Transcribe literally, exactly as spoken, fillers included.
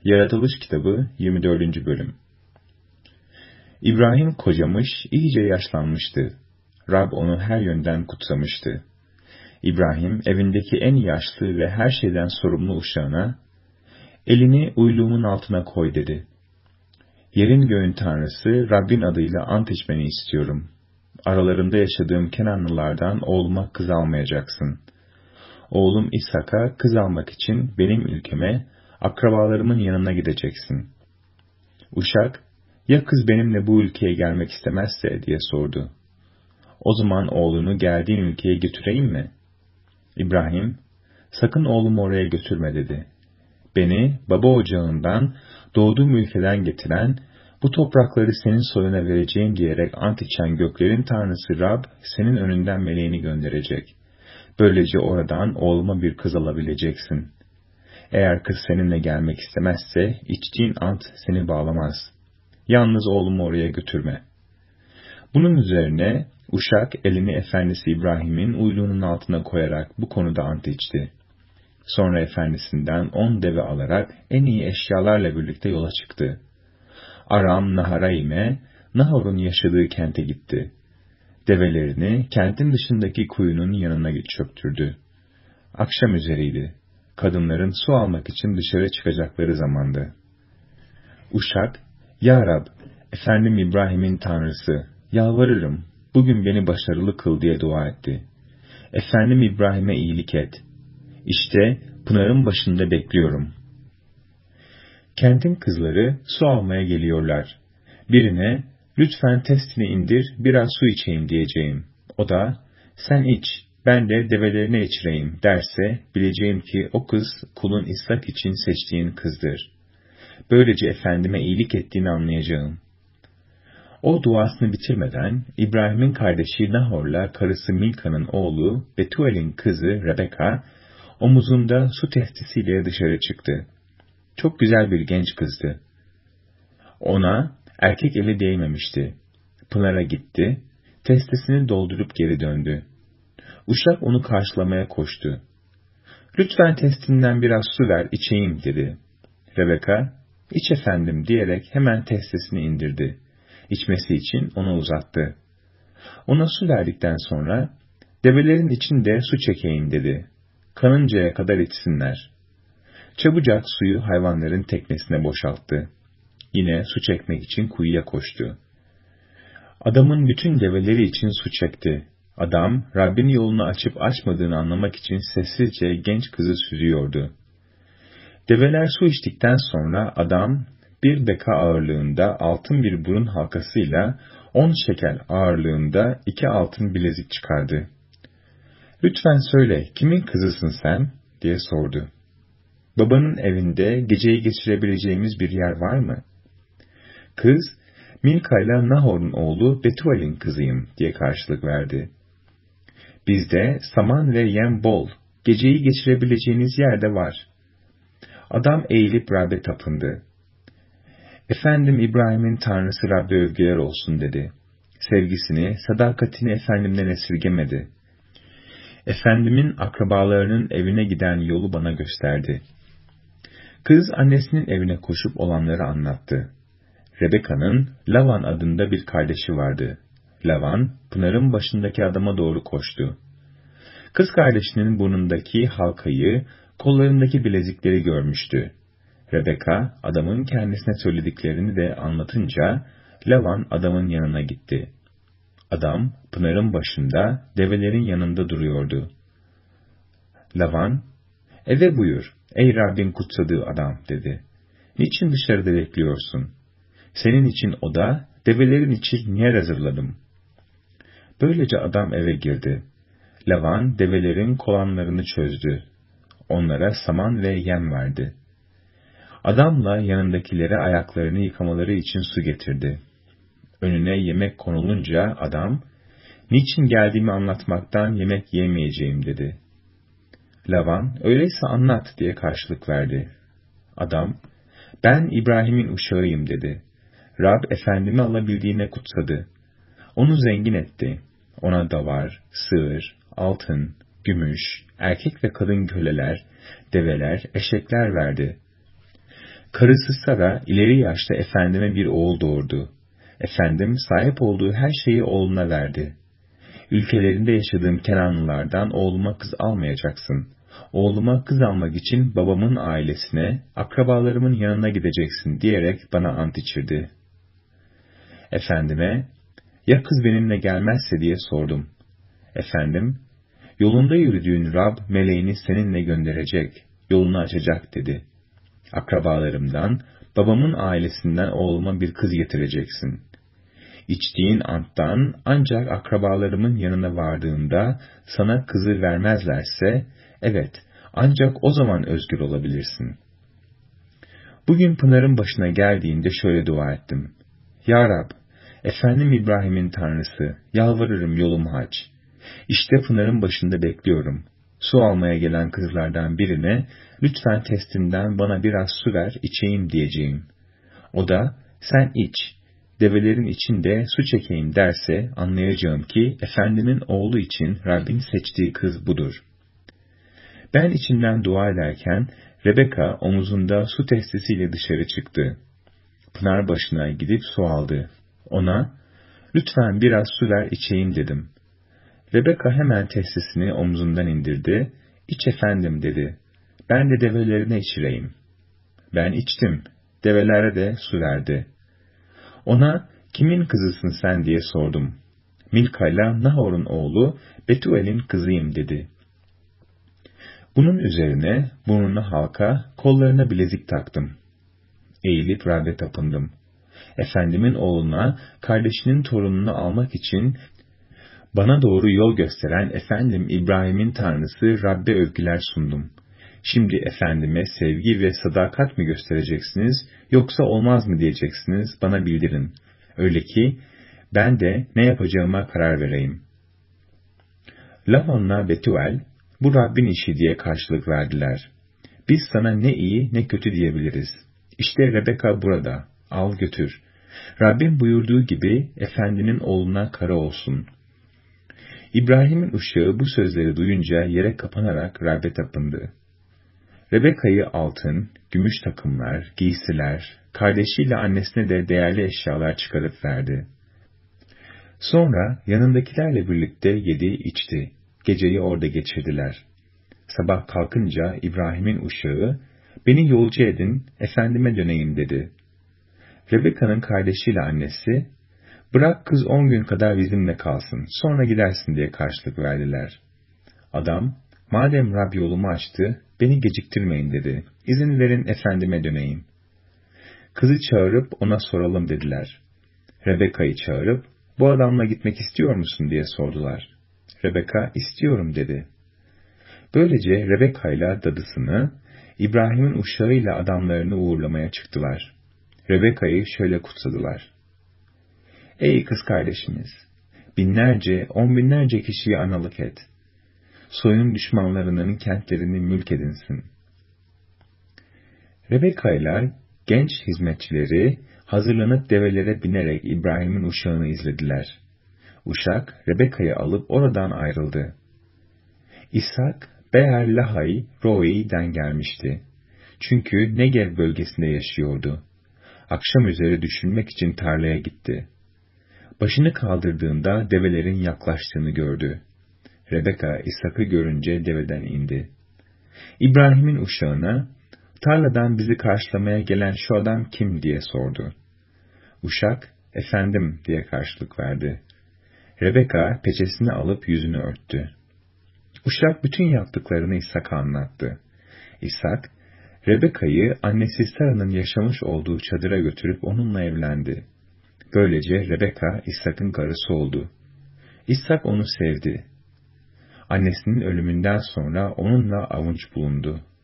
Yaratılış kitabı yirmi dördüncü bölüm. İbrahim kocamış, iyice yaşlanmıştı. Rab onu her yönden kutsamıştı. İbrahim evindeki en yaşlı ve her şeyden sorumlu uşağına, elini uyluğumun altına koy dedi. Yerin göğün tanrısı Rabbin adıyla ant içmeni istiyorum. Aralarında yaşadığım Kenanlılardan oğluma kız almayacaksın. Oğlum İshak'a kız almak için benim ülkeme, akrabalarımın yanına gideceksin. Uşak, ya kız benimle bu ülkeye gelmek istemezse diye sordu. O zaman oğlunu geldiğin ülkeye götüreyim mi? İbrahim, sakın oğlumu oraya götürme dedi. Beni baba ocağından, doğduğum ülkeden getiren, bu toprakları senin soyuna vereceğim diyerek ant içen göklerin tanrısı Rab, senin önünden meleğini gönderecek. Böylece oradan oğluma bir kız alabileceksin. Eğer kız seninle gelmek istemezse, içtiğin ant seni bağlamaz. Yalnız oğlumu oraya götürme. Bunun üzerine uşak elini efendisi İbrahim'in uyluğunun altına koyarak bu konuda ant içti. Sonra efendisinden on deve alarak en iyi eşyalarla birlikte yola çıktı. Aram Naharaim'e, Nahor'un yaşadığı kente gitti. Develerini kentin dışındaki kuyunun yanına çöktürdü. Akşam üzeriydi. Kadınların su almak için dışarı çıkacakları zamandı. Uşak, "Ya Rab, efendim İbrahim'in tanrısı, yalvarırım, bugün beni başarılı kıl" diye dua etti. Efendim İbrahim'e iyilik et. İşte pınarın başında bekliyorum. Kentin kızları su almaya geliyorlar. Birine, "Lütfen testini indir, biraz su içeyim" diyeceğim. O da, "Sen iç, ben de develerine içireyim" derse, bileceğim ki o kız kulun İshak için seçtiğin kızdır. Böylece efendime iyilik ettiğini anlayacağım. O duasını bitirmeden, İbrahim'in kardeşi Nahor'la karısı Milka'nın oğlu Betuel'in kızı Rebeka, omuzunda su testisiyle dışarı çıktı. Çok güzel bir genç kızdı. Ona erkek eli değmemişti. Pınar'a gitti, testisini doldurup geri döndü. Uşak onu karşılamaya koştu. "Lütfen testinden biraz su ver, içeyim" dedi. Rebeka, "İç efendim" diyerek hemen testisini indirdi. İçmesi için ona uzattı. Ona su verdikten sonra, "Develerin içinde su çekeyim" dedi. "Kanıncaya kadar içsinler." Çabucak suyu hayvanların teknesine boşalttı. Yine su çekmek için kuyuya koştu. Adamın bütün develeri için su çekti. Adam, Rabbin yolunu açıp açmadığını anlamak için sessizce genç kızı süzüyordu. Develer su içtikten sonra adam, bir deka ağırlığında altın bir burun halkasıyla on şekel ağırlığında iki altın bilezik çıkardı. "Lütfen söyle, kimin kızısın sen?" diye sordu. "Babanın evinde geceyi geçirebileceğimiz bir yer var mı?" Kız, "Milka ile Nahor'un oğlu Betuel'in kızıyım" diye karşılık verdi. "Bizde saman ve yem bol, geceyi geçirebileceğiniz yer de var." Adam eğilip Rab'be tapındı. "Efendim İbrahim'in tanrısı Rab'be övgüler olsun" dedi. Sevgisini, sadakatini efendimden esirgemedi. Efendimin akrabalarının evine giden yolu bana gösterdi. Kız annesinin evine koşup olanları anlattı. Rebeka'nın Lavan adında bir kardeşi vardı. Lavan, pınarın başındaki adama doğru koştu. Kız kardeşinin burnundaki halkayı, kollarındaki bilezikleri görmüştü. Rebeka, adamın kendisine söylediklerini de anlatınca, Lavan adamın yanına gitti. Adam, pınarın başında, develerin yanında duruyordu. Lavan, "Eve buyur, ey Rabbin kutsadığı adam" dedi. "Niçin dışarıda bekliyorsun? Senin için oda, develerin için yer hazırladım." Böylece adam eve girdi. Lavan develerin kolanlarını çözdü. Onlara saman ve yem verdi. Adamla yanındakilere ayaklarını yıkamaları için su getirdi. Önüne yemek konulunca adam, "Niçin geldiğimi anlatmaktan yemek yemeyeceğim" dedi. Lavan, "Öyleyse anlat" diye karşılık verdi. Adam, "Ben İbrahim'in uşağıyım" dedi. Rab efendimi alabildiğine kutsadı. Onu zengin etti. Ona davar, sığır, altın, gümüş, erkek ve kadın köleler, develer, eşekler verdi. Karısı Sara ileri yaşta efendime bir oğul doğurdu. Efendim sahip olduğu her şeyi oğluna verdi. Ülkelerinde yaşadığım Kenanlılardan oğluma kız almayacaksın. Oğluma kız almak için babamın ailesine, akrabalarımın yanına gideceksin diyerek bana ant içirdi. Efendime, ya kız benimle gelmezse diye sordum. Efendim, yolunda yürüdüğün Rab meleğini seninle gönderecek, yolunu açacak dedi. Akrabalarımdan, babamın ailesinden oğluma bir kız getireceksin. İçtiğin anttan ancak akrabalarımın yanına vardığında sana kızı vermezlerse, evet, ancak o zaman özgür olabilirsin. Bugün Pınar'ın başına geldiğinde şöyle dua ettim. Ya Rab, efendim İbrahim'in Tanrısı, yalvarırım yolumu aç. İşte Pınar'ın başında bekliyorum. Su almaya gelen kızlardan birine, lütfen testinden bana biraz su ver, içeyim diyeceğim. O da, sen iç, develerin içinde su çekeyim derse, anlayacağım ki, efendimin oğlu için Rabbin seçtiği kız budur. Ben içimden dua ederken, Rebeka omuzunda su testisiyle dışarı çıktı. Pınar başına gidip su aldı. Ona, lütfen biraz su ver, içeyim dedim. Rebeka hemen testisini omzundan indirdi, iç efendim dedi. Ben de develerine içireyim. Ben içtim, develere de su verdi. Ona, kimin kızısın sen diye sordum. Milka'yla Nahor'un oğlu Betuel'in kızıyım dedi. Bunun üzerine burnuna halka, kollarına bilezik taktım. Eğilip Rab'be tapındım. Efendimin oğluna, kardeşinin torununu almak için bana doğru yol gösteren efendim İbrahim'in Tanrısı Rab'be övgüler sundum. Şimdi efendime sevgi ve sadakat mi göstereceksiniz, yoksa olmaz mı diyeceksiniz, bana bildirin. Öyle ki, ben de ne yapacağıma karar vereyim. Laban'la Betuel, bu Rabbin işi diye karşılık verdiler. Biz sana ne iyi ne kötü diyebiliriz. İşte Rebeka burada, al götür. Rabbin buyurduğu gibi efendinin oğluna karı olsun. İbrahim'in uşağı bu sözleri duyunca yere kapanarak Rab'be tapındı. Rebeka'yı altın, gümüş takımlar, giysiler, kardeşiyle annesine de değerli eşyalar çıkarıp verdi. Sonra yanındakilerle birlikte yedi içti. Geceyi orada geçirdiler. Sabah kalkınca İbrahim'in uşağı, beni yolcu edin, efendime döneyim dedi. Rebeka'nın kardeşiyle annesi, bırak kız on gün kadar bizimle kalsın, sonra gidersin diye karşılık verdiler. Adam, madem Rab yolumu açtı, beni geciktirmeyin dedi. İzin verin efendime döneyim. Kızı çağırıp ona soralım dediler. Rebeka'yı çağırıp, bu adamla gitmek istiyor musun diye sordular. Rebeka, istiyorum dedi. Böylece Rebeka ile dadısını, İbrahim'in uşağıyla adamlarını uğurlamaya çıktılar. Rebeka'yı şöyle kutsadılar. Ey kız kardeşimiz! Binlerce, on binlerce kişiyi analık et. Soyun düşmanlarının kentlerini mülk edinsin. Rebeka ile genç hizmetçileri hazırlanıp develere binerek İbrahim'in uşağını izlediler. Uşak Rebeka'yı alıp oradan ayrıldı. İshak, Beer Lahai Roi'den gelmişti. Çünkü Negev bölgesinde yaşıyordu. Akşam üzeri düşünmek için tarlaya gitti. Başını kaldırdığında develerin yaklaştığını gördü. Rebeka, İshak'ı görünce deveden indi. İbrahim'in uşağına, tarladan bizi karşılamaya gelen şu adam kim diye sordu. Uşak, efendim diye karşılık verdi. Rebeka peçesini alıp yüzünü örttü. Uşak bütün yaptıklarını İshak'a anlattı. İshak, Rebeka'yı annesi Sara'nın yaşamış olduğu çadıra götürüp onunla evlendi. Böylece Rebeka, İshak'ın karısı oldu. İshak onu sevdi. Annesinin ölümünden sonra onunla avunç bulundu.